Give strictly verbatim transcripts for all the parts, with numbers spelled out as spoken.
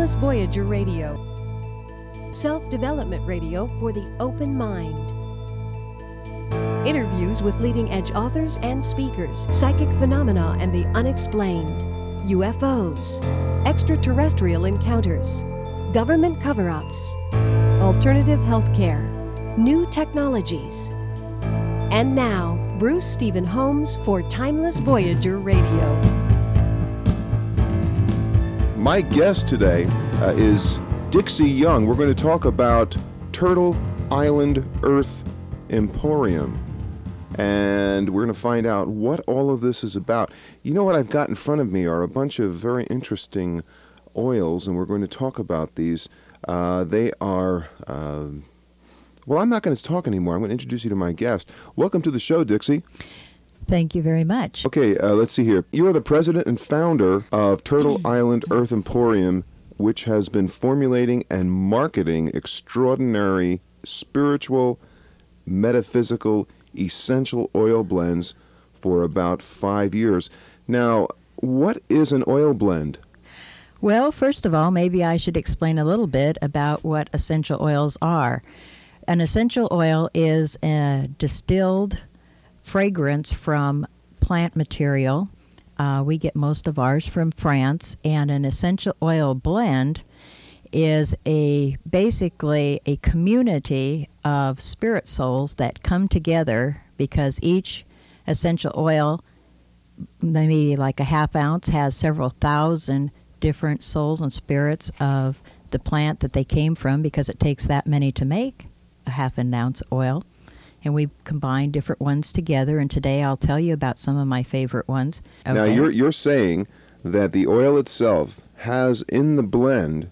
Timeless Voyager Radio. Self-development radio for the open mind. Interviews with leading-edge authors and speakers, psychic phenomena and the unexplained, U F Os, extraterrestrial encounters, government cover-ups, alternative healthcare, new technologies. And now, Bruce Stephen Holmes for Timeless Voyager Radio. My guest today uh, is Dixie Young. We're going to talk about Turtle Island Earth Emporium. And we're going to find out what all of this is about. You know what I've got in front of me are a bunch of very interesting oils, and we're going to talk about these. Uh, they are, uh, well, I'm not going to talk anymore. I'm going to introduce you to my guest. Welcome to the show, Dixie. Thank you very much. Okay, uh, let's see here. You are the president and founder of Turtle Island Earth Emporium, which has been formulating and marketing extraordinary spiritual, metaphysical, essential oil blends for about five years. Now, what is an oil blend? Well, first of all, maybe I should explain a little bit about what essential oils are. An essential oil is a distilled fragrance from plant material. Uh, we get most of ours from France, and an essential oil blend is a basically a community of spirit souls that come together because each essential oil, maybe like a half ounce, has several thousand different souls and spirits of the plant that they came from, because it takes that many to make a half an ounce oil. And we combine different ones together, and today I'll tell you about some of my favorite ones. Okay. Now, you're you're saying that the oil itself has in the blend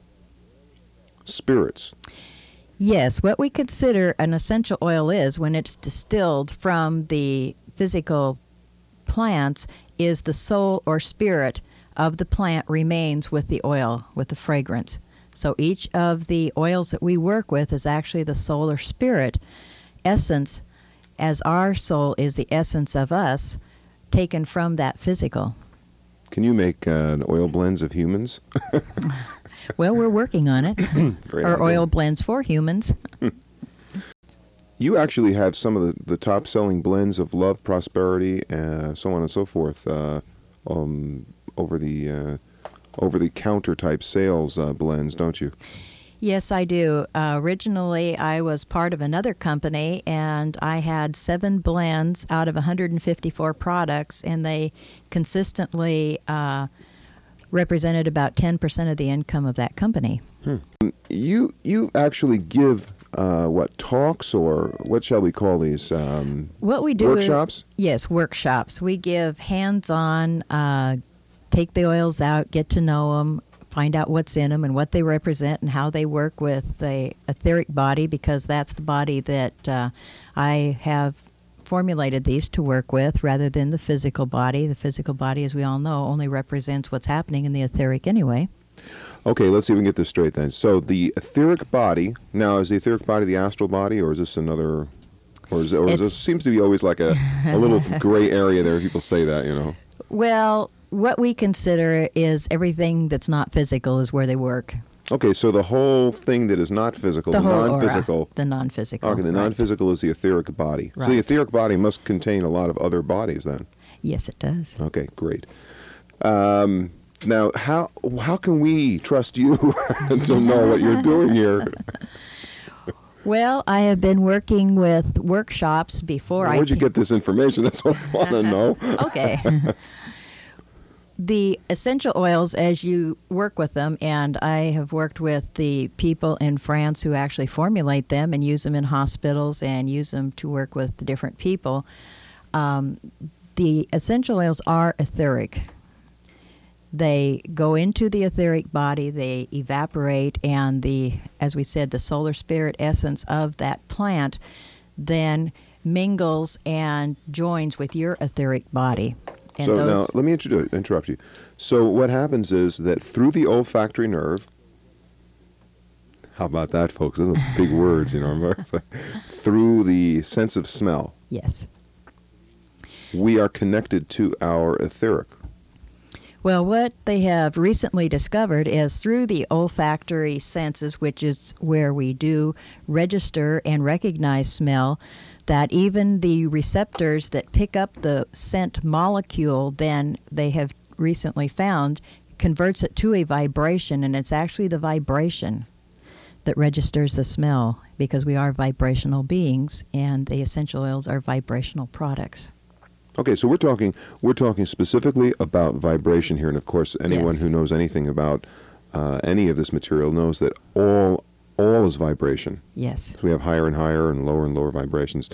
spirits. Yes, what we consider an essential oil is, when it's distilled from the physical plants, is the soul or spirit of the plant remains with the oil, with the fragrance. So each of the oils that we work with is actually the soul or spirit essence, as our soul is the essence of us, taken from that physical. Can you make uh, oil blends of humans? Well, we're working on it. Great or idea. oil blends for humans. You actually have some of the, the top-selling blends of love, prosperity, uh, so on and so forth, uh, um, over the uh, over-the-counter type sales uh, blends, don't you? Yes, I do. Uh, originally, I was part of another company, and I had seven blends out of one hundred fifty-four products, and they consistently uh, represented about ten percent of the income of that company. Hmm. You you actually give, uh, what, talks, or what shall we call these? Um, what we do workshops? Is, yes, workshops. We give hands-on, uh, take the oils out, get to know them, find out what's in them and what they represent and how they work with the etheric body, because that's the body that uh, I have formulated these to work with rather than the physical body. The physical body, as we all know, only represents what's happening in the etheric anyway. Okay, let's see if we can get this straight then. So the etheric body, now is the etheric body the astral body, or is this another, or is it, or is this seems to be always like a, a little gray area there, people say that, you know? Well, what we consider is everything that's not physical is where they work. Okay, so the whole thing that is not physical, the, the whole non-physical. Aura, the non-physical. Okay, the right. non-physical is the etheric body. Right. So the etheric body must contain a lot of other bodies then. Yes, it does. Okay, great. Um, now, how how can we trust you to know what you're doing here? Well, I have been working with workshops before. Where'd I you came... get this information? That's what I want to know. Okay. The essential oils, as you work with them, and I have worked with the people in France who actually formulate them and use them in hospitals and use them to work with the different people, um, the essential oils are etheric. They go into the etheric body, they evaporate, and the, as we said, the solar spirit essence of that plant then mingles and joins with your etheric body. And so those... now, let me introdu- interrupt you. So what happens is that through the olfactory nerve, how about that, folks? Those are big words, you know. Through the sense of smell. Yes. We are connected to our etheric. Well, what they have recently discovered is through the olfactory senses, which is where we do register and recognize smell, that even the receptors that pick up the scent molecule, then they have recently found, converts it to a vibration, and it's actually the vibration that registers the smell, because we are vibrational beings, and the essential oils are vibrational products. Okay, so we're talking we're talking specifically about vibration here, and of course, anyone Yes. who knows anything about uh, any of this material knows that all all is vibration. Yes. So we have higher and higher and lower and lower vibrations.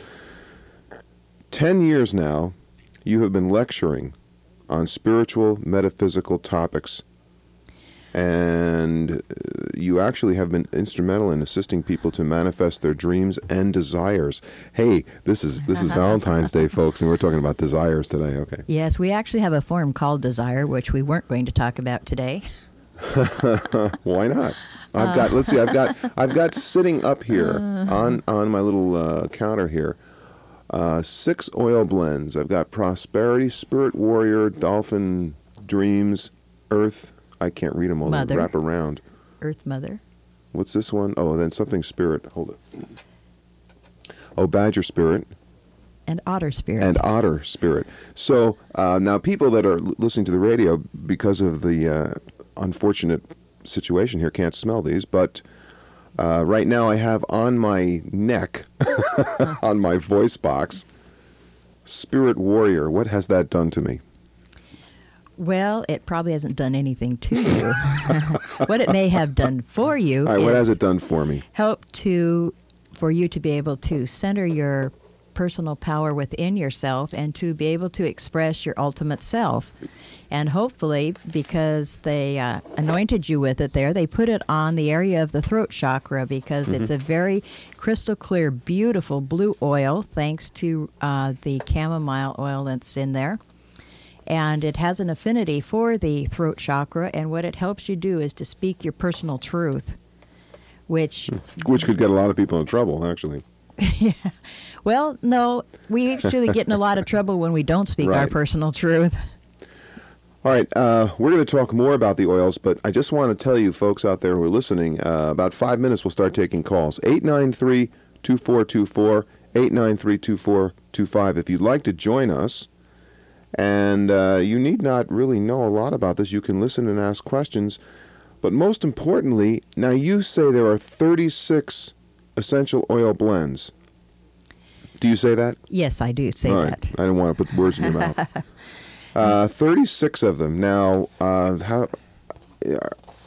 Ten years now, you have been lecturing on spiritual, metaphysical topics, and uh, you actually have been instrumental in assisting people to manifest their dreams and desires. Hey, this is this is Valentine's Day, folks, and we're talking about desires today. Okay. Yes, we actually have a form called desire, which we weren't going to talk about today. Why not? I've got. Let's see. I've got. I've got sitting up here on on my little uh, counter here. Uh, six oil blends. I've got Prosperity, Spirit Warrior, Dolphin, Dreams, Earth. I can't read them all. They Mother. wrap around. Earth Mother. What's this one? Oh, then something Spirit. Hold it. Oh, Badger Spirit. And Otter Spirit. And Otter Spirit. So uh, now people that are l- listening to the radio, because of the uh, unfortunate situation here, can't smell these, but uh, right now I have on my neck, on my voice box, Spirit Warrior. What has that done to me? Well, it probably hasn't done anything to you. What it may have done for you All right, what is has it done for me? help to, for you to be able to center your personal power within yourself and to be able to express your ultimate self. And hopefully, because they uh, anointed you with it there, they put it on the area of the throat chakra, because Mm-hmm. it's a very crystal clear, beautiful blue oil, thanks to uh, the chamomile oil that's in there. And it has an affinity for the throat chakra, and what it helps you do is to speak your personal truth, which, Which could get a lot of people in trouble, actually. well, no, we actually get in a lot of trouble when we don't speak our Right. personal truth. All right, uh, we're going to talk more about the oils, but I just want to tell you folks out there who are listening, uh, about five minutes we'll start taking calls. eight nine three, two four two four, eight nine three, two four two five. If you'd like to join us, and uh, you need not really know a lot about this, you can listen and ask questions. But most importantly, now you say there are thirty-six essential oil blends. Do you say that? Yes, I do say All right. that. I didn't want to put words in your mouth. Uh, thirty-six of them. Now, uh, how? Uh,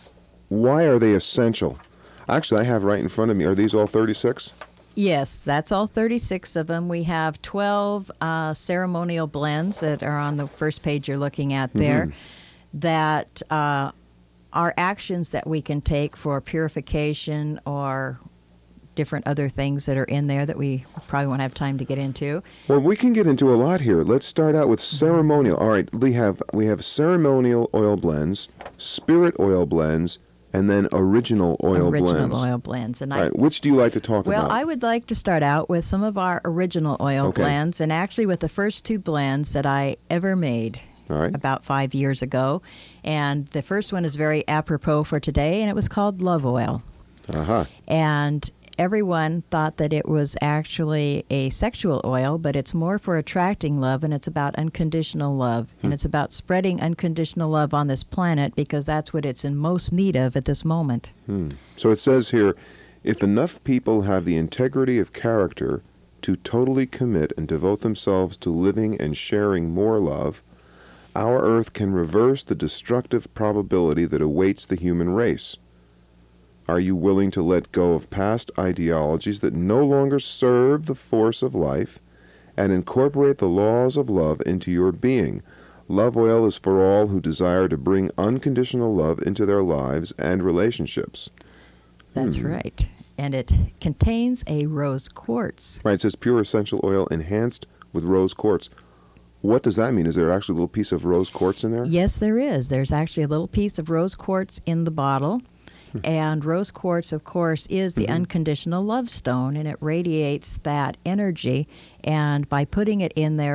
why are they essential? Actually, I have right in front of me. Are these all thirty-six? Yes, that's all thirty-six of them. We have twelve uh, ceremonial blends that are on the first page you're looking at there, Mm-hmm. that uh, are actions that we can take for purification or different other things that are in there that we probably won't have time to get into. Well, we can get into a lot here. Let's start out with ceremonial. All right, we have we have ceremonial oil blends, spirit oil blends, and then original oil original blends. oil blends. And All I, right, which do you like to talk well, about? I would like to start out with some of our original oil Okay. blends, and actually with the first two blends that I ever made. All right. About five years ago. And the first one is very apropos for today, and it was called Love Oil. Uh-huh. And everyone thought that it was actually a sexual oil, but it's more for attracting love, and it's about unconditional love. Hmm. And it's about spreading unconditional love on this planet, because that's what it's in most need of at this moment. Hmm. So it says here, if enough people have the integrity of character to totally commit and devote themselves to living and sharing more love, our Earth can reverse the destructive probability that awaits the human race. Are you willing to let go of past ideologies that no longer serve the force of life and incorporate the laws of love into your being? Love oil is for all who desire to bring unconditional love into their lives and relationships. That's Hmm. right. And it contains a rose quartz. Right, it says pure essential oil enhanced with rose quartz. What does that mean? Is there actually a little piece of rose quartz in there? Yes, there is. There's actually a little piece of rose quartz in the bottle. And rose quartz, of course, is the Mhm. unconditional love stone, and it radiates that energy. And by putting it in there,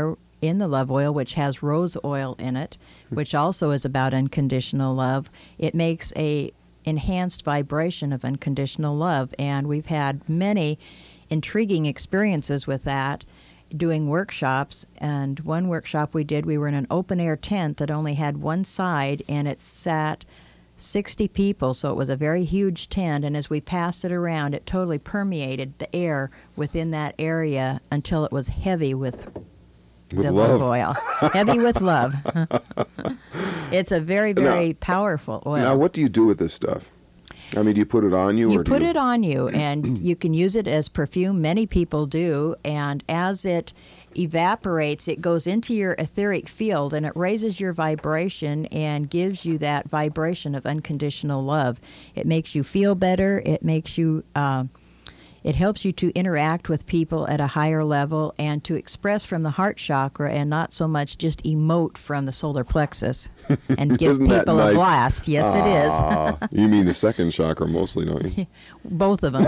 in the love oil, which has rose oil in it, which also is about unconditional love. It makes a enhanced vibration of unconditional love, and we've had many intriguing experiences with that doing workshops. And one workshop we did, we were in an open air tent that only had one side, and it sat sixty people, so it was a very huge tent, and as we passed it around, it totally permeated the air within that area until it was heavy with, With the love. love oil. Heavy with love. It's a very, very Now- powerful oil. Now, what do you do with this stuff? I mean, do you put it on you? You or do put you... it on you, and you can use it as perfume. Many people do, and as it evaporates, it goes into your etheric field, and it raises your vibration and gives you that vibration of unconditional love. It makes you feel better. It makes you... Uh, It helps you to interact with people at a higher level and to express from the heart chakra and not so much just emote from the solar plexus and give Isn't that people nice? a blast. Yes, it is. Ah, you mean the second chakra mostly, don't you? Both of them.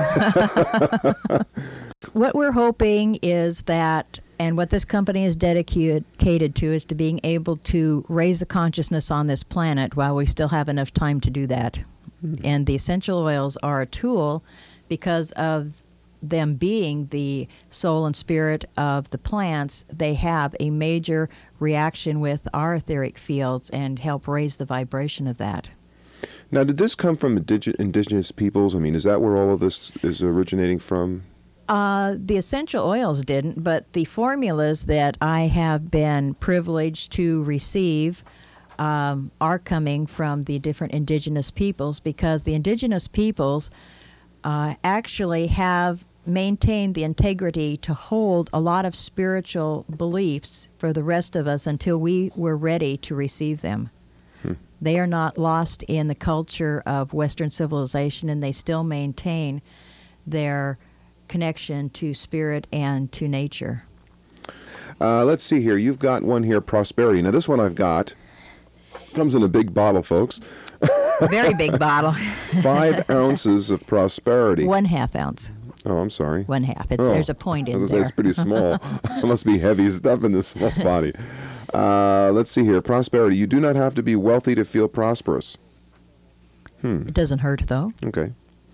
What we're hoping is that, and what this company is dedicated to, is to being able to raise the consciousness on this planet while we still have enough time to do that. And the essential oils are a tool because of them being the soul and spirit of the plants. They have a major reaction with our etheric fields and help raise the vibration of that. Now, did this come from indig- indigenous peoples? I mean, is that where all of this is originating from? Uh, the essential oils didn't, but the formulas that I have been privileged to receive um, are coming from the different indigenous peoples, because the indigenous peoples uh, actually have maintained the integrity to hold a lot of spiritual beliefs for the rest of us until we were ready to receive them. Hmm. They are not lost in the culture of Western civilization, and they still maintain their connection to spirit and to nature. Uh, let's see here. You've got one here, Prosperity. Now, this one I've got comes in a big bottle, folks. Very big bottle. Five ounces of Prosperity. One half ounce. Oh, I'm sorry. One half. It's, Oh, there's a point I in was gonna there. say it's pretty small. It must be heavy stuff in this small body. Uh, let's see here. Prosperity. You do not have to be wealthy to feel prosperous. Hmm. It doesn't hurt, though. Okay.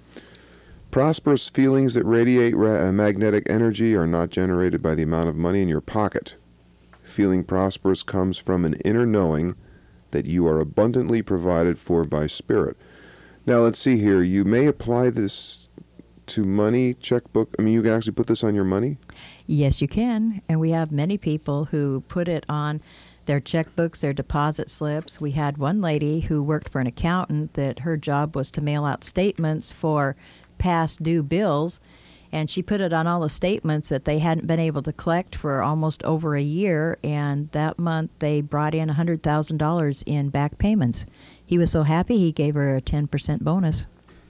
Prosperous feelings that radiate ra- uh, magnetic energy are not generated by the amount of money in your pocket. Feeling prosperous comes from an inner knowing that you are abundantly provided for by spirit. Now, let's see here. You may apply this to money, checkbook. I mean, you can actually put this on your money? Yes, you can. And we have many people who put it on their checkbooks, their deposit slips. We had one lady who worked for an accountant that her job was to mail out statements for past due bills, and she put it on all the statements that they hadn't been able to collect for almost over a year, and that month they brought in one hundred thousand dollars in back payments. He was so happy he gave her a ten percent bonus.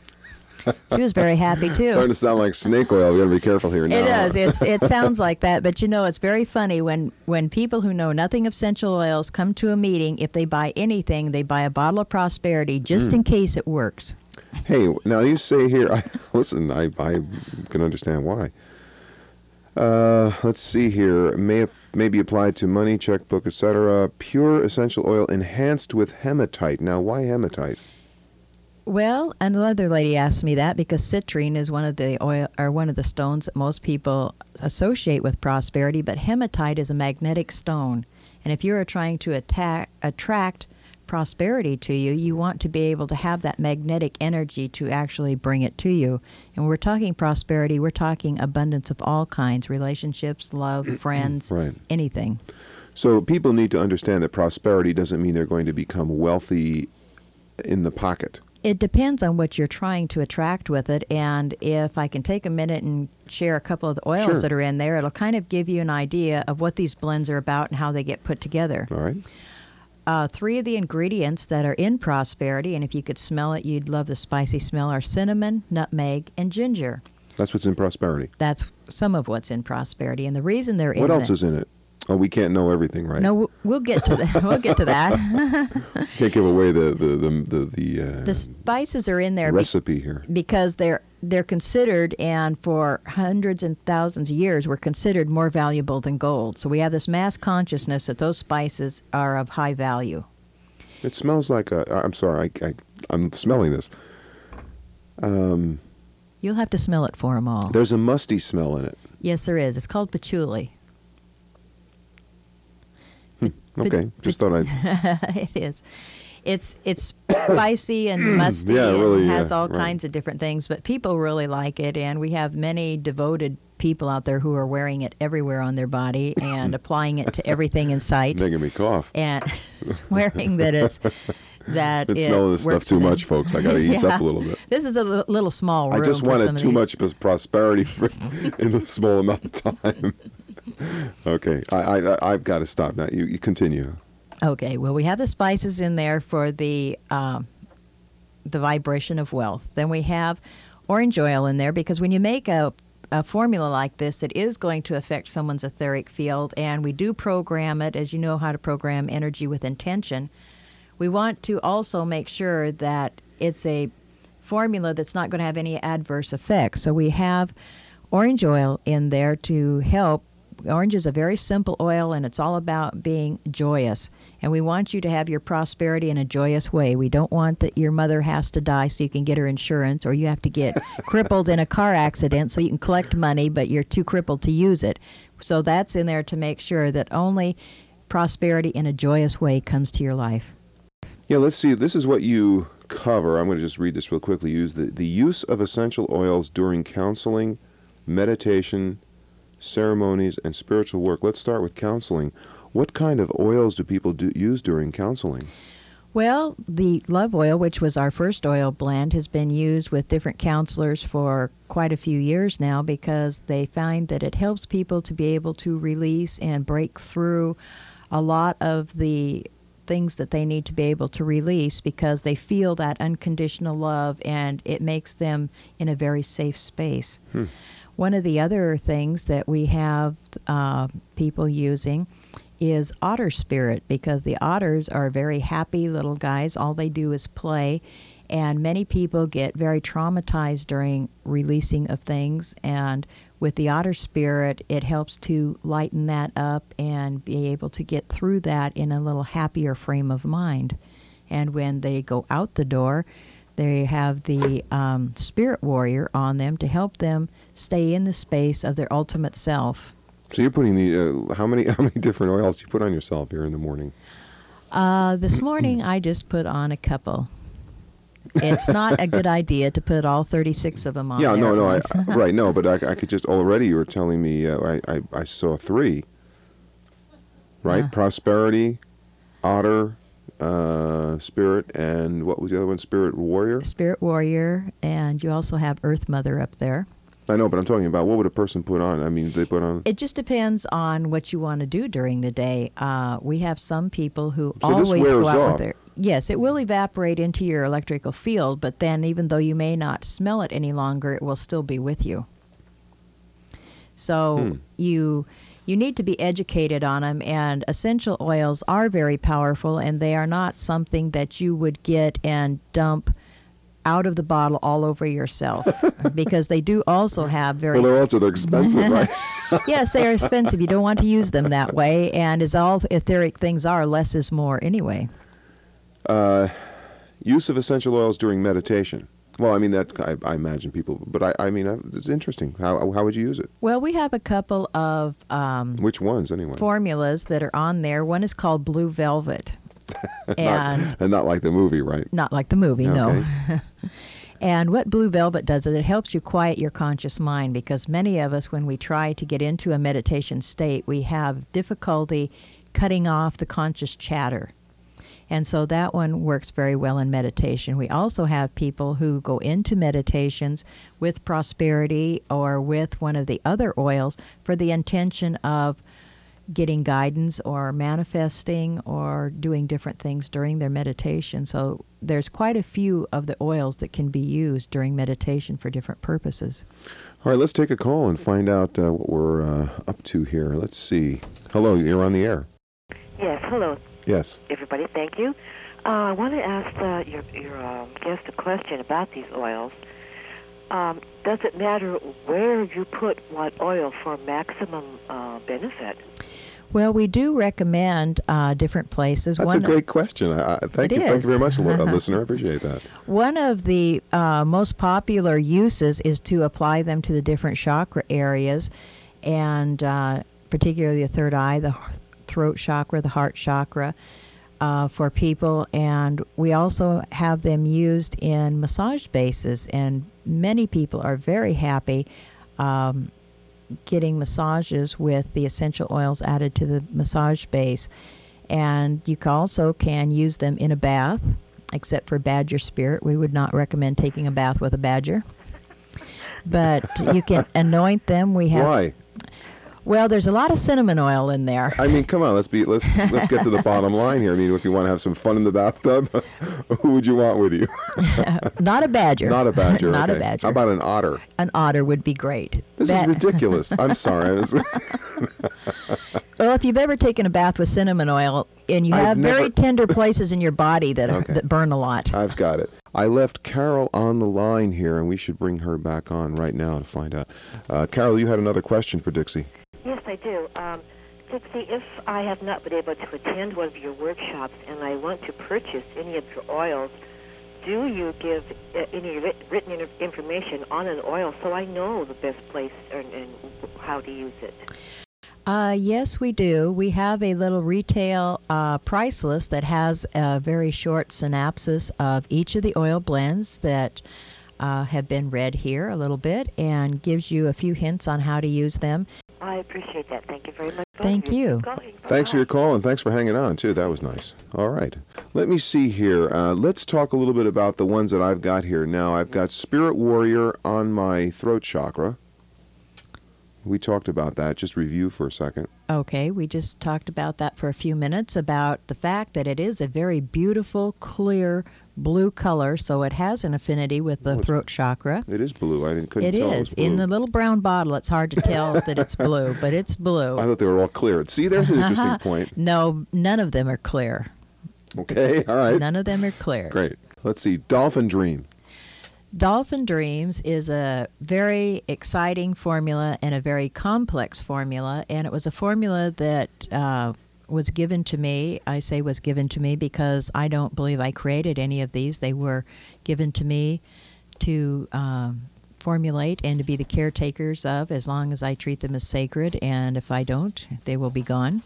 She was very happy, too. Starting to sound like snake oil. We got to be careful here now. It does. It's, it sounds like that. But, you know, it's very funny when, when people who know nothing of essential oils come to a meeting. If they buy anything, they buy a bottle of Prosperity just Mm. in case it works. Hey, now you say here, I, listen, I, I can understand why. Uh, let's see here. May may be applied to money, checkbook, et cetera. Pure essential oil enhanced with hematite. Now, why hematite? Well, another lady asked me that because citrine is one of the oil or one of the stones that most people associate with prosperity, but hematite is a magnetic stone. And if you're trying to attack, attract prosperity to you, you want to be able to have that magnetic energy to actually bring it to you. And when we're talking prosperity, we're talking abundance of all kinds, relationships, love, friends, Right. anything. So people need to understand that prosperity doesn't mean they're going to become wealthy in the pocket. It depends on what you're trying to attract with it, and if I can take a minute and share a couple of the oils Sure. that are in there, it'll kind of give you an idea of what these blends are about and how they get put together. All right? Uh, three of the ingredients that are in Prosperity, and if you could smell it, you'd love the spicy smell, are cinnamon, nutmeg, and ginger. That's what's in prosperity. That's some of what's in Prosperity, and the reason they're What in else it, is in it? Oh, we can't know everything, right? No, we'll get to that. We'll get to that. Can't give away the the the the, the, uh, The spices are in there be- recipe here. because they're they're considered, and for hundreds and thousands of years, were considered more valuable than gold. So we have this mass consciousness that those spices are of high value. It smells like a. I'm sorry, I, I, I'm smelling this. Um, You'll have to smell it for them all. there's a musty smell in it. Yes, there is. It's called patchouli. Okay, just thought I'd. It is. It's it's spicy and musty Yeah, and really, has yeah, all right. kinds of different things, but people really like it, and we have many devoted people out there who are wearing it everywhere on their body and applying it to everything in sight Making me cough. and swearing that it's that Been it smelling this stuff works too for them. much, folks. I got to ease Yeah. up a little bit. This is a li- little small room. I just for some wanted of too these. much pros- prosperity for, in a small amount of time. Okay, I, I, I've got to stop now. You, you continue. Okay, well, we have the spices in there for the um, the vibration of wealth. Then we have orange oil in there because when you make a, a formula like this, it is going to affect someone's etheric field, and we do program it, as you know how to program energy with intention. We want to also make sure that it's a formula that's not going to have any adverse effects. So we have orange oil in there to help. Orange is a very simple oil, and it's all about being joyous. And we want you to have your prosperity in a joyous way. We don't want that your mother has to die so you can get her insurance, or you have to get crippled in a car accident so you can collect money, but you're too crippled to use it. So that's in there to make sure that only prosperity in a joyous way comes to your life. Yeah, let's see. This is what you cover. I'm going to just read this real quickly. Use the, the use of essential oils during counseling, meditation, ceremonies, and spiritual work. Let's start with counseling. What kind of oils do people do, use during counseling? Well, the love oil, which was our first oil blend, has been used with different counselors for quite a few years now because they find that it helps people to be able to release and break through a lot of the things that they need to be able to release because they feel that unconditional love, and it makes them in a very safe space. Hmm. One of the other things that we have uh, people using is otter spirit, because the otters are very happy little guys. All they do is play, and many people get very traumatized during releasing of things, and with the otter spirit, it helps to lighten that up and be able to get through that in a little happier frame of mind. And when they go out the door, they have the um, spirit warrior on them to help them stay in the space of their ultimate self. So you're putting the uh, how many how many different oils do you put on yourself here in the morning? Uh, this morning, I just put on a couple. It's not a good idea to put all thirty-six of them on. Yeah, there no, at no, I, once. I- right, no, but I, I could just already. You were telling me uh, I, I I saw three. Right, Yeah. prosperity, otter, uh, spirit, and what was the other one? Spirit warrior. Spirit warrior, and you also have Earth Mother up there. I know, but I'm talking about what would a person put on? I mean, they put on. It just depends on what you want to do during the day. Uh, we have some people who So this always wears go out off. with their. Yes, it will evaporate into your electrical field, but then even though you may not smell it any longer, it will still be with you. So Hmm. you you need to be educated on them, and essential oils are very powerful, and they are not something that you would get and dump out of the bottle all over yourself, because they do also have very Well, they're also they're expensive, right? yes, they are expensive. You don't want to use them that way, and as all etheric things are, less is more anyway. Uh, use of essential oils during meditation. Well, I mean that I, I imagine people, but I, I mean uh, it's interesting. How how would you use it? Well, we have a couple of um, Which ones, anyway? formulas that are on there. One is called Blue Velvet, and Not, and not like the movie, right? not like the movie, no. Okay. And what Blue Velvet does is it helps you quiet your conscious mind, because many of us, when we try to get into a meditation state, we have difficulty cutting off the conscious chatter. And so that one works very well in meditation. We also have people who go into meditations with prosperity or with one of the other oils for the intention of getting guidance or manifesting or doing different things during their meditation. So there's quite a few of the oils that can be used during meditation for different purposes. All right, let's take a call and find out uh, what we're uh, up to here. Let's see. Hello, you're on the air. Yes, hello, Yes. everybody. Thank you. Uh, I want to ask uh, your, your um, guest a question about these oils. Um, does it matter where you put what oil for maximum uh, benefit? Well, we do recommend uh, different places. That's One a great question. I, I, thank It you. Thank is. you very much, li- uh, listener. I appreciate that. One of the uh, most popular uses is to apply them to the different chakra areas, and uh, particularly the third eye, the h- throat chakra, the heart chakra, uh, for people. And we also have them used in massage bases, and many people are very happy um, getting massages with the essential oils added to the massage base. And you ca- also can use them in a bath, except for badger spirit. We would not recommend taking a bath with a badger. But you can anoint them. We have Why? Well, there's a lot of cinnamon oil in there. I mean, come on. Let's be. Let's let's get to the bottom line here. I mean, if you want to have some fun in the bathtub, who would you want with you? Not a badger. Not a badger. Not okay. a badger. How about an otter? An otter would be great. This That- is ridiculous. I'm sorry. I was- Well, if you've ever taken a bath with cinnamon oil, and you I've have very never- tender places in your body that are, Okay. that burn a lot. I've got it. I left Carol on the line here, and we should bring her back on right now to find out. Uh, Carol, you had another question for Dixie. Yes, I do. Um, Dixie, if I have not been able to attend one of your workshops and I want to purchase any of your oils, do you give uh, any writ- written in- information on an oil so I know the best place and, and how to use it? Uh, yes, we do. We have a little retail uh, price list that has a very short synopsis of each of the oil blends that uh, have been read here a little bit, and gives you a few hints on how to use them. I appreciate that. Thank you very much. Thank you. Thanks for your call, and thanks for hanging on, too. That was nice. All right. Let me see here. Uh, let's talk a little bit about the ones that I've got here now. I've got Spirit Warrior on my throat chakra. We talked about that. Just review for a second. Okay, we just talked about that for a few minutes, about the fact that it is a very beautiful, clear blue color, so it has an affinity with the Oh, it's- throat chakra. It is blue. I didn't, couldn't It tell it is. was blue. In the little brown bottle, it's hard to tell that it's blue, but it's blue. I thought they were all clear. See, there's an interesting point. No, none of them are clear. Okay, all right. None of them are clear. Great. Let's see. Dolphin Dream. Dolphin Dreams is a very exciting formula and a very complex formula, and it was a formula that uh, was given to me. I say was given to me because I don't believe I created any of these. They were given to me to um, formulate and to be the caretakers of, as long as I treat them as sacred, and if I don't, they will be gone.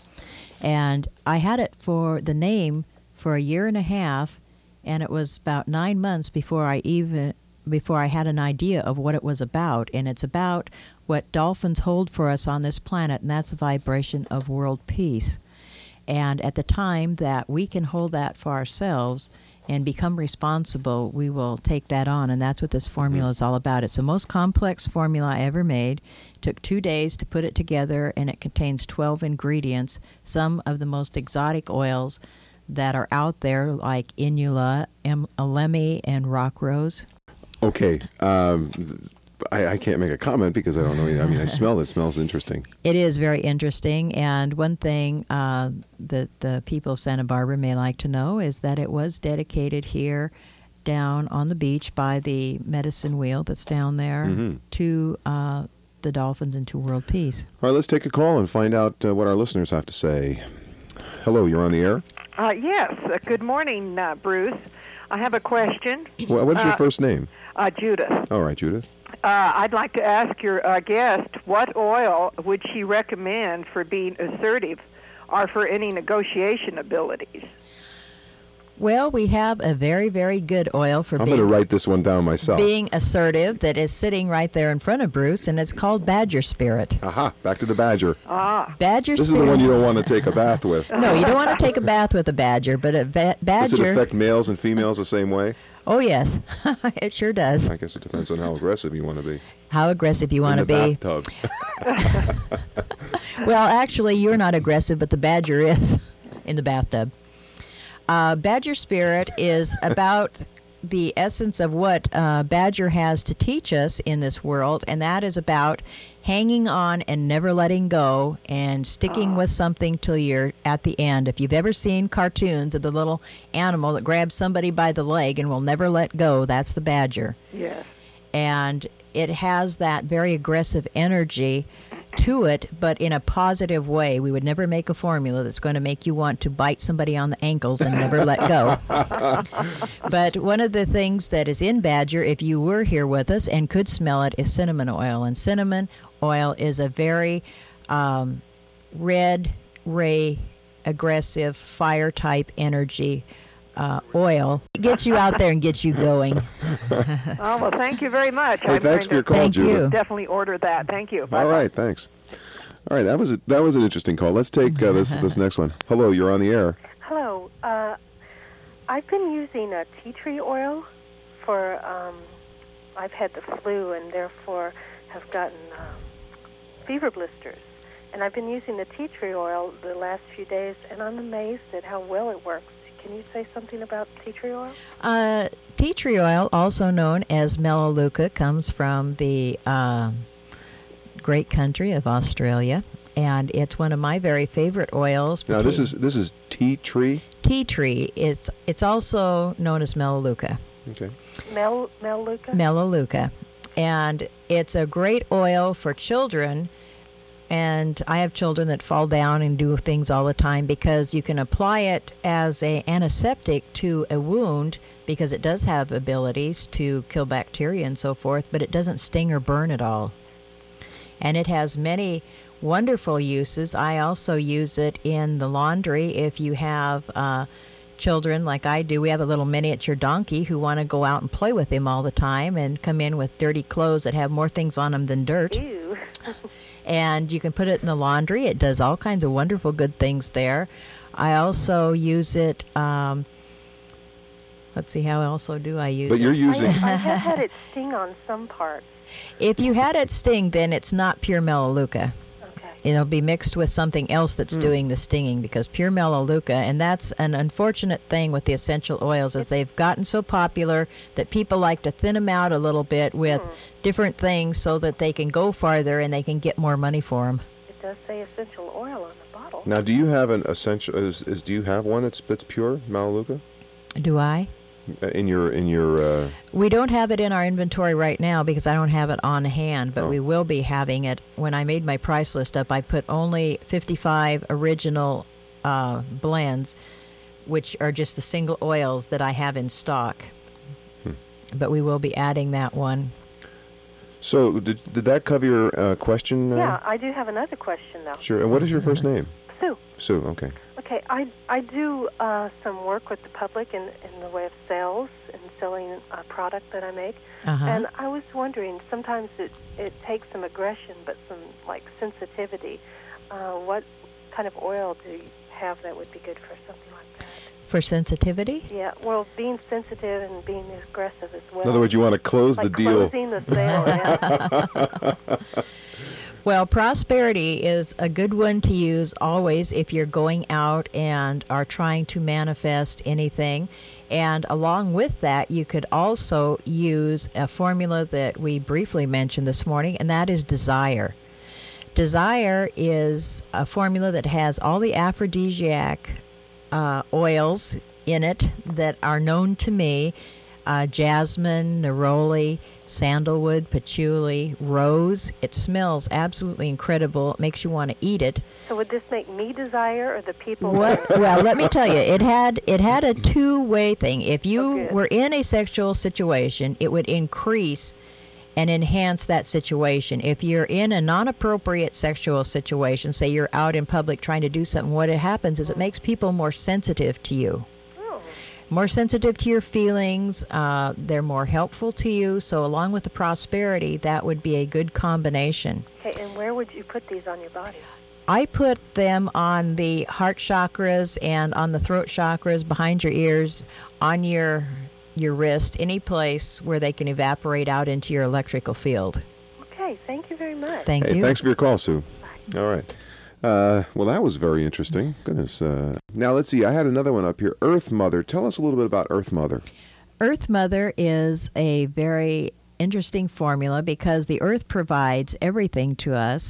And I had it for the name for a year and a half, and it was about nine months before I even before I had an idea of what it was about. And it's about what dolphins hold for us on this planet, and that's the vibration of world peace. And at the time that we can hold that for ourselves and become responsible, we will take that on, and that's what this formula is all about. It's the most complex formula I ever made. It took two days to put it together, and it contains twelve ingredients, some of the most exotic oils that are out there, like inula, em- alemi, and rock rose. Okay. Um, I, I can't make a comment because I don't know either. I mean, I smell it. It smells interesting. It is very interesting, and one thing uh, that the people of Santa Barbara may like to know is that it was dedicated here down on the beach by the medicine wheel that's down there Mhm. to uh, the dolphins and to world peace. All right, let's take a call and find out uh, what our listeners have to say. Hello, you're on the air. Uh, yes. Uh, good morning, uh, Bruce. I have a question. Wha what is your Uh, first name? Uh, Judith. All right, Judith. Uh, I'd like to ask your uh, guest what oil would she recommend for being assertive or for any negotiation abilities? Well, we have a very, very good oil for I'm going to being, write this one down myself. being assertive that is sitting right there in front of Bruce, and it's called Badger Spirit. Aha, back to the badger. Ah, Badger This is Spirit. the one you don't want to take a bath with. No, you don't want to take a bath with a badger, but a va- Does it badger. affect males and females the same way? Oh, yes, it sure does. I guess it depends on how aggressive you want to be. How aggressive you want to In the be. bathtub. Well, actually, you're not aggressive, but the badger is in the bathtub. Uh, Badger Spirit is about the essence of what uh, Badger has to teach us in this world, and that is about hanging on and never letting go and sticking with something till you're at the end. If you've ever seen cartoons of the little animal that grabs somebody by the leg and will never let go, that's the Badger. yes. and it has that very aggressive energy to it, but in a positive way. We would never make a formula that's going to make you want to bite somebody on the ankles and never let go. But one of the things that is in Badger, if you were here with us and could smell it, is cinnamon oil. And cinnamon oil is a very um, red ray, aggressive, fire type energy uh, oil. It gets you out there and gets you going. Oh, well, thank you very much. Hey, I'm thanks going for your to call, Thank Judith. you. definitely order that. Thank you. All Bye-bye. right, thanks. All right, that was a, that was an interesting call. Let's take uh, this this next one. Hello, you're on the air. Hello. Uh, I've been using a tea tree oil for, um, I've had the flu and therefore have gotten um, fever blisters. And I've been using the tea tree oil the last few days, and I'm amazed at how well it works. Can you say something about tea tree oil? Uh, tea tree oil, also known as Melaleuca, comes from the um, great country of Australia, and it's one of my very favorite oils. Now this is this is tea tree. tea tree. It's it's also known as Melaleuca. Okay. Mel Melaleuca? Melaleuca, and it's a great oil for children. And I have children that fall down and do things all the time because you can apply it as a antiseptic to a wound because it does have abilities to kill bacteria and so forth, but it doesn't sting or burn at all. And it has many wonderful uses. I also use it in the laundry if you have uh, children like I do. We have a little miniature donkey who want to go out and play with him all the time and come in with dirty clothes that have more things on them than dirt. Ew. And you can put it in the laundry. It does all kinds of wonderful good things there. I also use it, um, let's see, how else do I use But it? you're I, using. I have had it sting on some parts. If you had it sting, then it's not pure Melaleuca. Okay. It'll be mixed with something else that's Hmm. doing the stinging, because pure Melaleuca, and that's an unfortunate thing with the essential oils, is they've gotten so popular that people like to thin them out a little bit with different things so that they can go farther and they can get more money for them. It does say essential oil on the bottle. Now, do you have an essential? Is, is do you have one that's that's pure Melaleuca Do I? Uh, in your in your? Uh, We don't have it in our inventory right now because I don't have it on hand, but Oh. we will be having it. When I made my price list up, I put only fifty-five original uh, blends, which are just the single oils that I have in stock. Hmm. But we will be adding that one. so did did that cover your uh, question? Uh, Yeah, I do have another question, though. Sure. And what is your first name? Sue. Sue. Okay. Okay, I, I do uh, some work with the public in, in the way of sales and selling a product that I make. Uh-huh. And I was wondering, sometimes it, it takes some aggression but some, like, sensitivity. Uh, what kind of oil do you have that would be good for something like that? For sensitivity? Yeah, well, being sensitive and being aggressive as well. In other words, you want to close like the deal. closing the sale, yeah. Well, Prosperity is a good one to use always if you're going out and are trying to manifest anything. And along with that, you could also use a formula that we briefly mentioned this morning, and that is Desire. Desire is a formula that has all the aphrodisiac uh, oils in it that are known to me. Uh, jasmine, neroli, sandalwood, patchouli, rose. It smells absolutely incredible. It makes you want to eat it. So would this make me desire or the people? What? Well, let me tell you, it had it had a two-way thing. If you Oh, good. were in a sexual situation, it would increase and enhance that situation. If you're in a non-appropriate sexual situation, say you're out in public trying to do something, what it happens is it makes people more sensitive to you. More sensitive to your feelings, uh, they're more helpful to you. So along with the Prosperity, that would be a good combination. Okay, and where would you put these on your body? I put them on the heart chakras and on the throat chakras, behind your ears, on your your wrist, any place where they can evaporate out into your electrical field. Okay, thank you very much. Thank Hey, you. thanks for your call, Sue. All right. Uh, well, that was very interesting. Goodness. Uh, now, let's see. I had another one up here. Earth Mother. Tell us a little bit about Earth Mother. Earth Mother is a very interesting formula because the earth provides everything to us,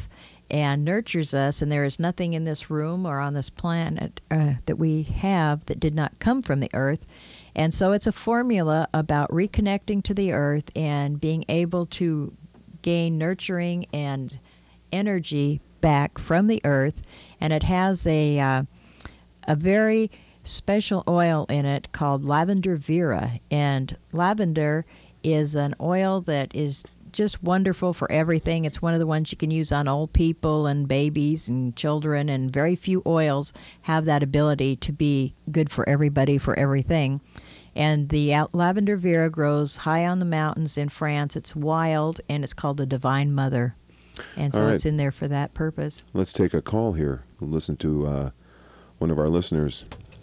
and nurtures us, and there is nothing in this room or on this planet uh, that we have that did not come from the earth. And so it's a formula about reconnecting to the earth and being able to gain nurturing and energy back from the earth. And it has a uh, a very special oil in it called lavender vera. And lavender is an oil that is just wonderful for everything. It's one of the ones you can use on old people and babies and children, and very few oils have that ability to be good for everybody, for everything. And the out- lavender vera grows high on the mountains in France. It's wild, and it's called the Divine Mother. And so All right. it's in there for that purpose. Let's take a call here. We'll listen to uh, one of our listeners.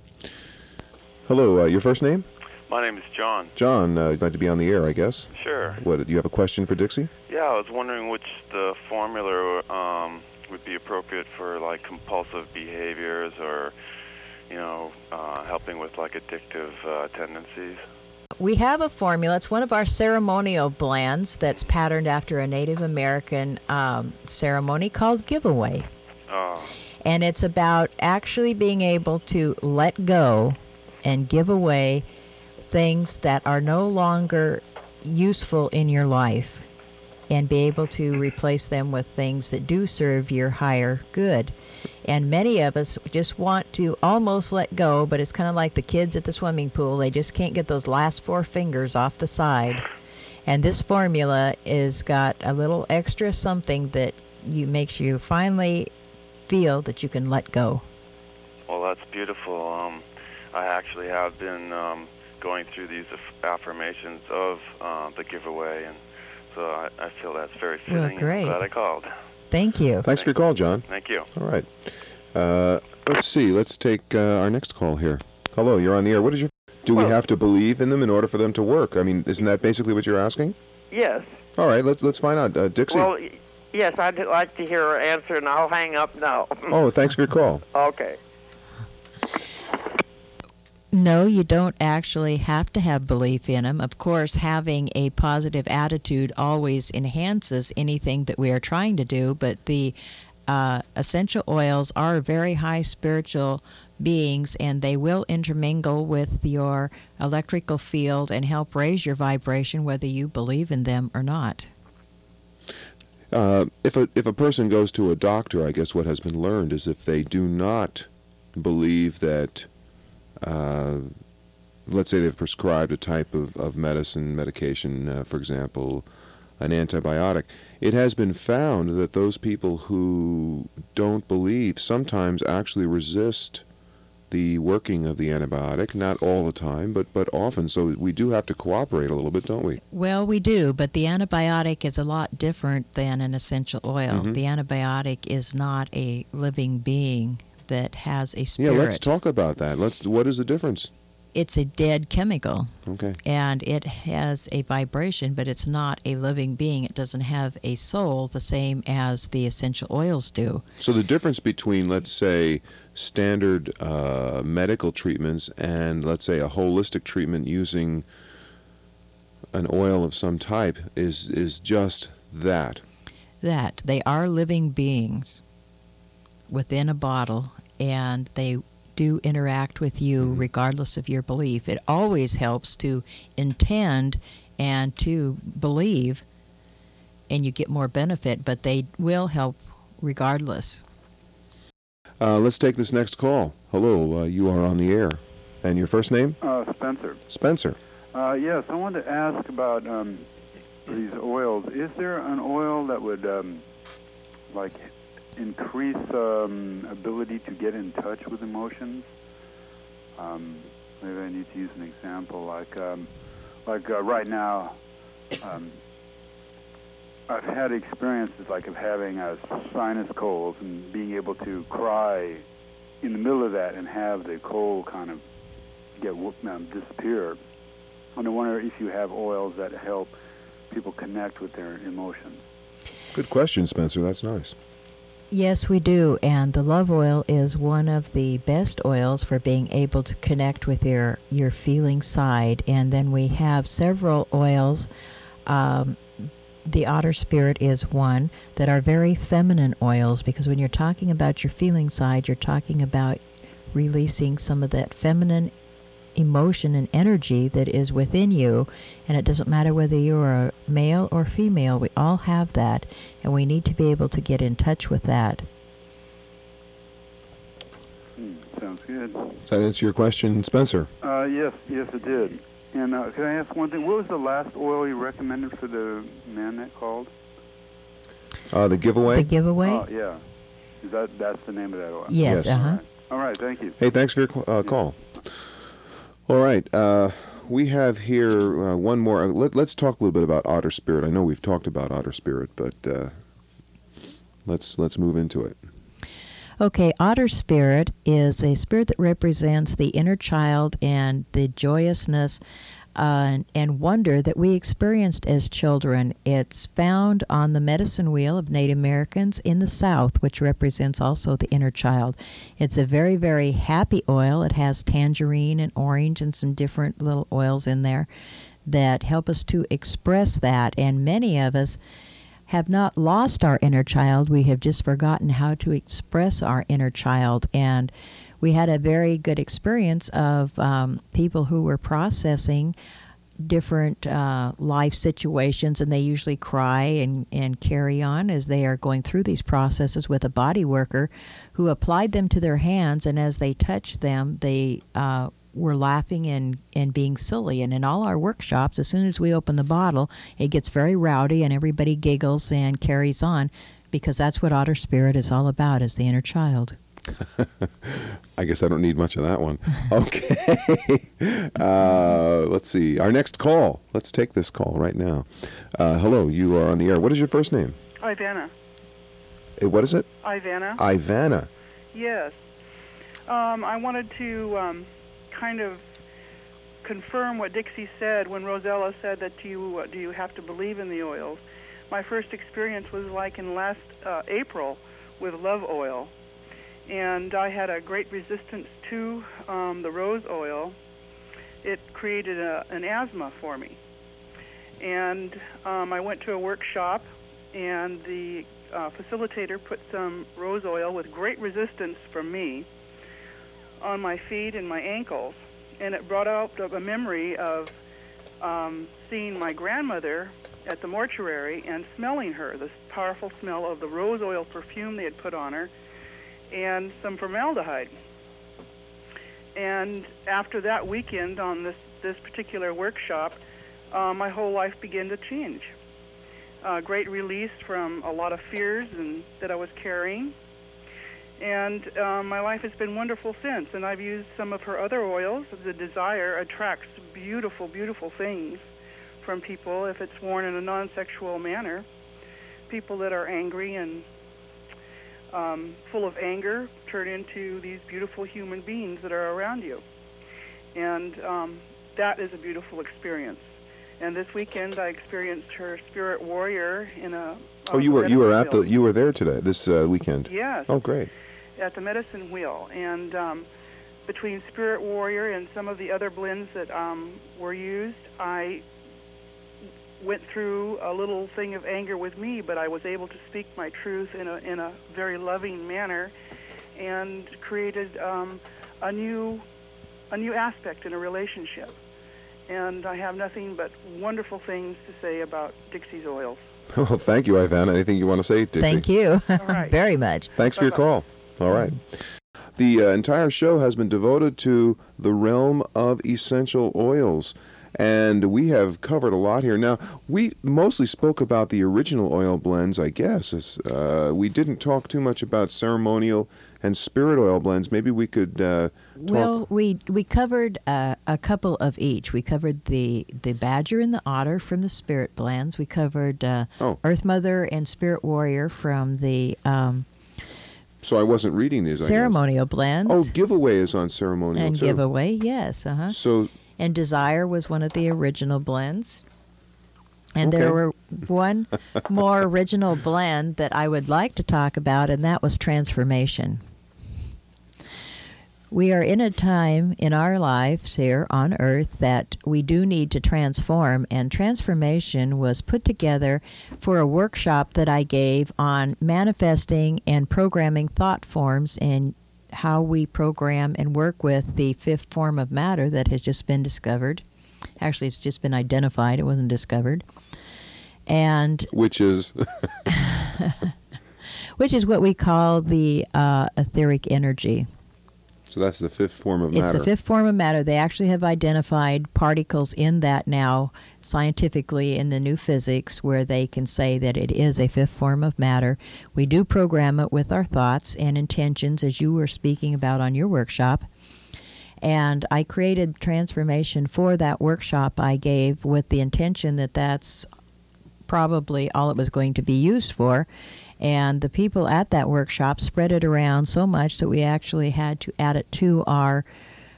Hello, uh, your first name? My name is John. John, uh, you'd like to be on the air, I guess. Sure. What, do you have a question for Dixie? Yeah, I was wondering which the formula um, would be appropriate for like compulsive behaviors or, you know, uh, helping with like addictive uh, tendencies. We have a formula. It's one of our ceremonial blends that's patterned after a Native American um, ceremony called Giveaway. Oh. And it's about actually being able to let go and give away things that are no longer useful in your life and be able to replace them with things that do serve your higher good. And many of us just want to almost let go, but it's kind of like the kids at the swimming pool. They just can't get those last four fingers off the side. And this formula is got a little extra something that you makes you finally feel that you can let go. Well, that's beautiful. Um, I actually have been um, going through these aff- affirmations of uh, the giveaway, and so I, I feel that's very fitting. Well, great. I'm glad I called. Thank you. Thanks for your call, John. Thank you. All right. Uh, let's see. Let's take uh, our next call here. Hello, you're on the air. What is your... Do we Well- have to believe in them in order for them to work? I mean, isn't that basically what you're asking? Yes. All right, let's let's find out. Uh, Dixie. Well, y- yes, I'd like to hear her answer, and I'll hang up now. Oh, thanks for your call. Okay. No, you don't actually have to have belief in them. Of course, having a positive attitude always enhances anything that we are trying to do, but the uh, essential oils are very high spiritual beings, and they will intermingle with your electrical field and help raise your vibration, whether you believe in them or not. Uh, if a if a person goes to a doctor, I guess what has been learned is if they do not believe that, uh, let's say they've prescribed a type of, of medicine, medication, uh, for example, an antibiotic, it has been found that those people who don't believe sometimes actually resist the working of the antibiotic, not all the time, but, but often. So we do have to cooperate a little bit, don't we? Well, we do, but the antibiotic is a lot different than an essential oil. Mhm. The antibiotic is not a living being that has a Yeah, spirit. let's talk about that. Let's. What is the difference? It's a dead chemical, Okay. and it has a vibration, but it's not a living being. It doesn't have a soul the same as the essential oils do. So the difference between, let's say, standard uh, medical treatments and, let's say, a holistic treatment using an oil of some type is is just that. That they are living beings within a bottle, and they do interact with you regardless of your belief. It always helps to intend and to believe, and you get more benefit, but they will help regardless. Uh, let's take this next call. Hello, uh, you are on the air. And your first name? Uh, Spencer. Spencer. Uh, yes, I wanted to ask about um, these oils. Is there an oil that would, um, like, increase um, ability to get in touch with emotions? Um, maybe I need to use an example. Like, um, like uh, right now, um, I've had experiences like of having a sinus colds and being able to cry in the middle of that and have the cold kind of get um, disappear. And I wonder if you have oils that help people connect with their emotions. Good question, Spencer. That's nice. Yes, we do, and the love oil is one of the best oils for being able to connect with your, your feeling side. And then we have several oils um, the otter spirit is one that are very feminine oils, because when you're talking about your feeling side, you're talking about releasing some of that feminine emotion and energy that is within you. And it doesn't matter whether you are male or female, we all have that, and we need to be able to get in touch with that. Hmm, sounds good. Does that answer your question, Spencer? Uh, yes, yes, it did. And uh, can I ask one thing? What was the last oil you recommended for the man that called? Uh, the giveaway? The giveaway? Oh, yeah. Is that that's the name of that oil? Yes, Yes. uh-huh. All right. All right, thank you. Hey, thanks for your uh, call. All right, uh, we have here uh, one more. Uh, let, let's talk a little bit about otter spirit. I know we've talked about otter spirit, but uh, let's let's move into it. Okay, otter spirit is a spirit that represents the inner child and the joyousness uh, and wonder that we experienced as children. It's found on the medicine wheel of Native Americans in the South, which represents also the inner child. It's a very, very happy oil. It has tangerine and orange and some different little oils in there that help us to express that. And many of us have not lost our inner child. We have just forgotten how to express our inner child. And we had a very good experience of um, people who were processing different uh, life situations, and they usually cry and, and carry on as they are going through these processes with a body worker who applied them to their hands, and as they touched them, they uh, were laughing and, and being silly. And in all our workshops, as soon as we open the bottle, it gets very rowdy and everybody giggles and carries on, because that's what otter spirit is all about, is the inner child. I guess I don't need much of that one. Okay. uh, let's see. Our next call. Let's take this call right now. Uh, hello, you are on the air. What is your first name? Ivana. Eh, what is it? Ivana. Ivana. Yes. Um, I wanted to um, kind of confirm what Dixie said when Rosella said that you uh, do you have to believe in the oils. My first experience was like in last uh, April with love oil. And I had a great resistance to um, the rose oil. It created a, an asthma for me. And um, I went to a workshop, and the uh, facilitator put some rose oil with great resistance from me on my feet and my ankles. And it brought out a memory of um, seeing my grandmother at the mortuary and smelling her, this powerful smell of the rose oil perfume they had put on her, and some formaldehyde. And after that weekend on this, this particular workshop, uh, my whole life began to change. Uh, great release from a lot of fears and that I was carrying. And uh, my life has been wonderful since. And I've used some of her other oils. The Desire attracts beautiful, beautiful things from people if it's worn in a non-sexual manner. People that are angry and Um, full of anger turn into these beautiful human beings that are around you. And um, that is a beautiful experience. And this weekend I experienced her spirit warrior in a... Oh, you were you were at the you were there today this uh, weekend. Yes. Oh, great. At the medicine wheel. And um, between spirit warrior and some of the other blends that um, were used, I went through a little thing of anger with me, but I was able to speak my truth in a in a very loving manner, and created um, a new a new aspect in a relationship. And I have nothing but wonderful things to say about Dixie's oils. Well, thank you, Ivana. Anything you want to say, Dixie? Thank you All right. very much. Thanks for your Bye-bye. call. All right. The uh, entire show has been devoted to the realm of essential oils. And we have covered a lot here. Now, we mostly spoke about the original oil blends, I guess. Uh, we didn't talk too much about ceremonial and spirit oil blends. Maybe we could uh, talk... Well, we we covered uh, a couple of each. We covered the, the Badger and the Otter from the Spirit blends. We covered uh, Oh. Earth Mother and Spirit Warrior from the um, So I wasn't reading these, I guess. ceremonial blends. Oh, giveaway is on ceremonial, and too. giveaway, yes. Uh-huh. So... And Desire was one of the original blends. And Okay. there were one more original blend that I would like to talk about, and that was Transformation. We are in a time in our lives here on Earth that we do need to transform, and transformation was put together for a workshop that I gave on manifesting and programming thought forms and how we program and work with the fifth form of matter that has just been discovered. Actually, it's just been identified. It wasn't discovered. And which is which is what we call the uh, etheric energy. So that's the fifth form of It's matter. the fifth form of matter. They actually have identified particles in that now scientifically in the new physics where they can say that it is a fifth form of matter. We do program it with our thoughts and intentions, as you were speaking about on your workshop. And I created transformation for that workshop I gave with the intention that that's probably all it was going to be used for. And the people at that workshop spread it around so much that we actually had to add it to our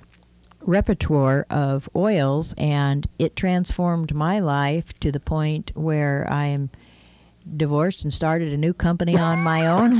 repertoire of oils, and it transformed my life to the point where I am divorced and started a new company on my own.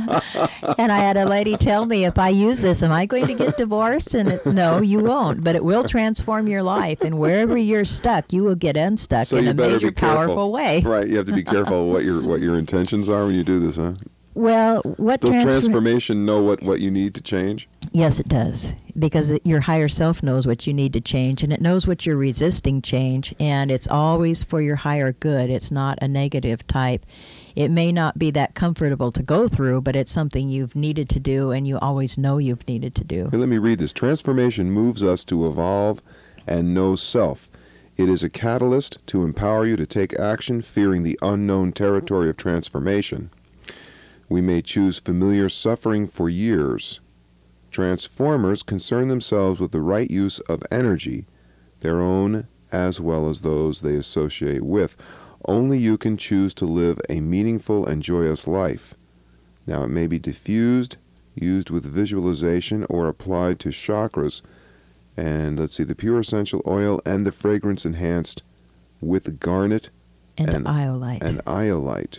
And I had a lady tell me, if I use this, am I going to get divorced? And it, no, you won't, but it will transform your life, and wherever you're stuck, you will get unstuck So in you a better major, be careful. powerful way. Right, you have to be careful what your what your intentions are when you do this, huh? Well, what Does transfer- transformation know what, what you need to change? Yes, it does, because it, your higher self knows what you need to change, and it knows what you're resisting change, and it's always for your higher good. It's not a negative type. It may not be that comfortable to go through, but it's something you've needed to do, and you always know you've needed to do. Hey, let me read this. Transformation moves us to evolve and know self. It is a catalyst to empower you to take action, fearing the unknown territory of transformation. We may choose familiar suffering for years. Transformers concern themselves with the right use of energy, their own as well as those they associate with. Only you can choose to live a meaningful and joyous life. Now, it may be diffused, used with visualization, or applied to chakras. And let's see, the pure essential oil and the fragrance enhanced with garnet And, and iolite. and iolite.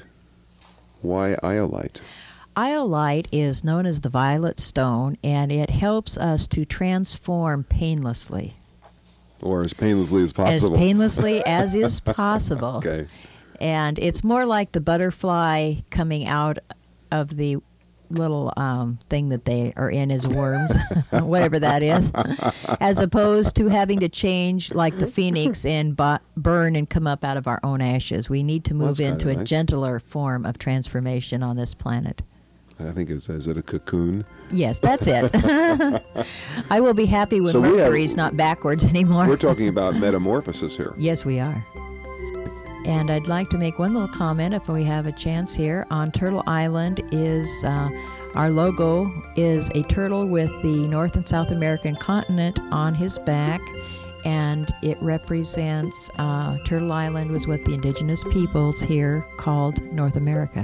Why iolite? Iolite is known as the violet stone, and it helps us to transform painlessly. Or as painlessly as possible. As painlessly as is possible. Okay. And it's more like the butterfly coming out of the little um, thing that they are in as worms, whatever that is, as opposed to having to change like the phoenix and bu- burn and come up out of our own ashes. We need to move That's into kinda a nice. gentler form of transformation on this planet. I think it's, is it a cocoon? Yes, that's it. I will be happy when So we have- Mercury's not backwards anymore. We're talking about metamorphosis here. Yes, we are. And I'd like to make one little comment if we have a chance here. On Turtle Island is uh, our logo is a turtle with the North and South American continent on his back, and it represents uh, Turtle Island was what the indigenous peoples here called North America.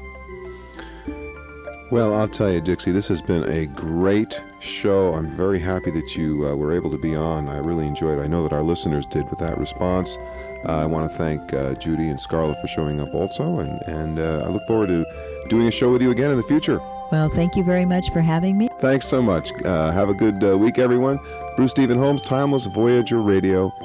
Well, I'll tell you, Dixie, this has been a great show. I'm very happy that you uh, were able to be on. I really enjoyed it. I know that our listeners did with that response. Uh, I want to thank uh, Judy and Scarlett for showing up also, and, and uh, I look forward to doing a show with you again in the future. Well, thank you very much for having me. Thanks so much. Uh, have a good uh, week, everyone. Bruce Stephen Holmes, Timeless Voyager Radio,